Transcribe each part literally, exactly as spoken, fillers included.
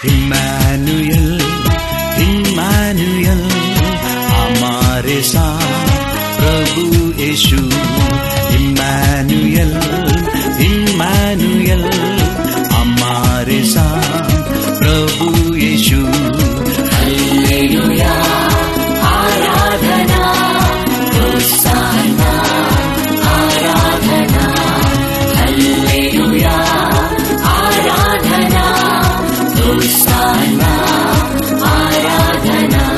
Immanuel Immanuel हमारे साथ प्रभु यीशु Immanuel Immanuel हमारे साथ प्रभु यीशु हालेलुया आराधना होसाना आराधना हालेलुया आराधना होसाना आराधना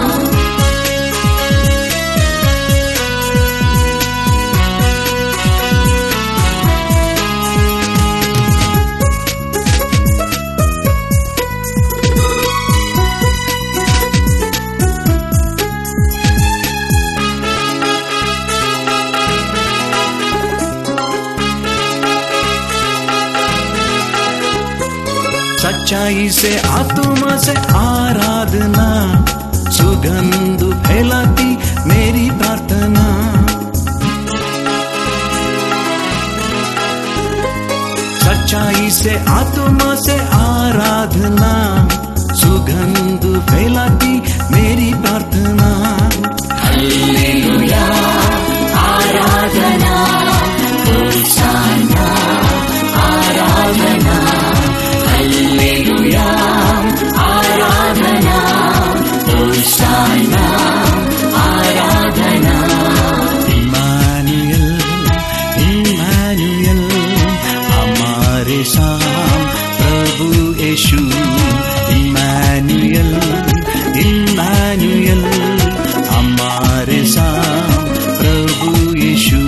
सच्चाई से आत्मा से आराधना सुगंध फैलाती मेरी प्रार्थना सच्चाई से आत्मा से आराधना सुगंध फैलाती मेरी प्रार्थना हालेलुया आराधना होसाना आराधना हालेलुया आराधना होसाना आराधना इम्मानुएल इम्मानुएल हमारे साथ प्रभु यीशु इम्मानुएल इम्मानुएल हमारे साथ प्रभु यीशु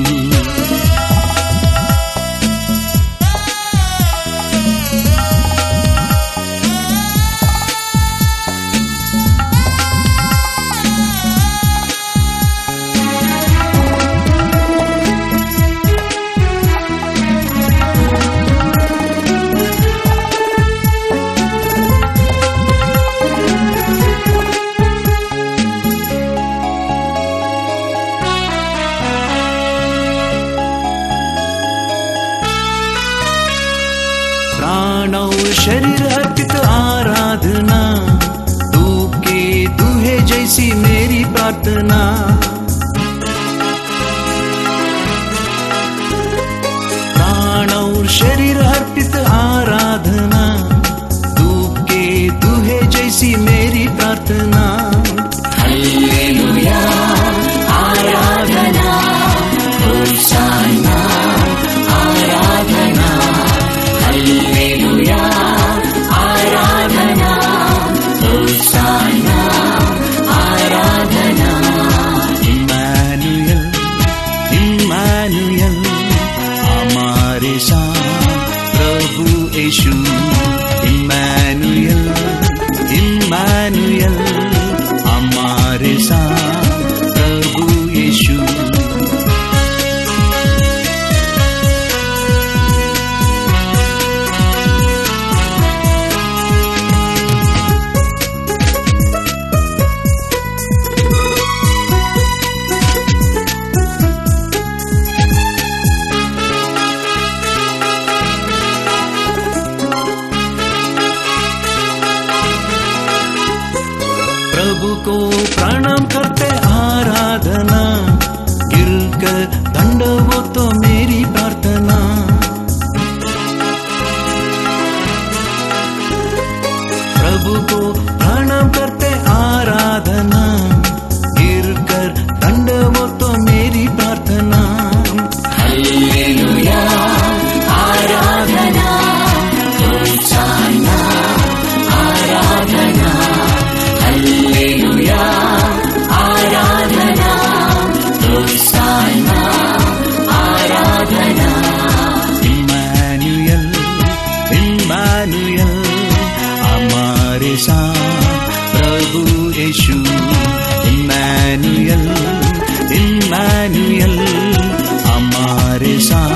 प्राण और शरीर अर्पित आराधना धूप के दूहे जैसी मेरी प्रार्थना प्राण और शरीर अर्पित आराधना धूप के दूहे जैसी मेरी प्रार्थना हालेलुया आराधना होसाना आराधना हालेलुया आराधना होसाना आराधना इम्मानुएल इम्मानुएल हमारे साथ प्रभु यीशु इम्मानुएल इम्मानुएल हमारे साथ प्रभु यीशु प्रभु को प्रणाम करते आराधना गिरकर दंडवत तो मेरी प्रार्थना प्रभु को प्रणाम करते आराधना गिरकर दंडवत तो मेरी प्रार्थना हालेलुया आराधना होसाना आराधना हालेलुया आराधना होसाना आराधना इम्मानुएल इम्मानुएल हमारे साथ प्रभु यीशु इम्मानुएल इम्मानुएल हमारे साथ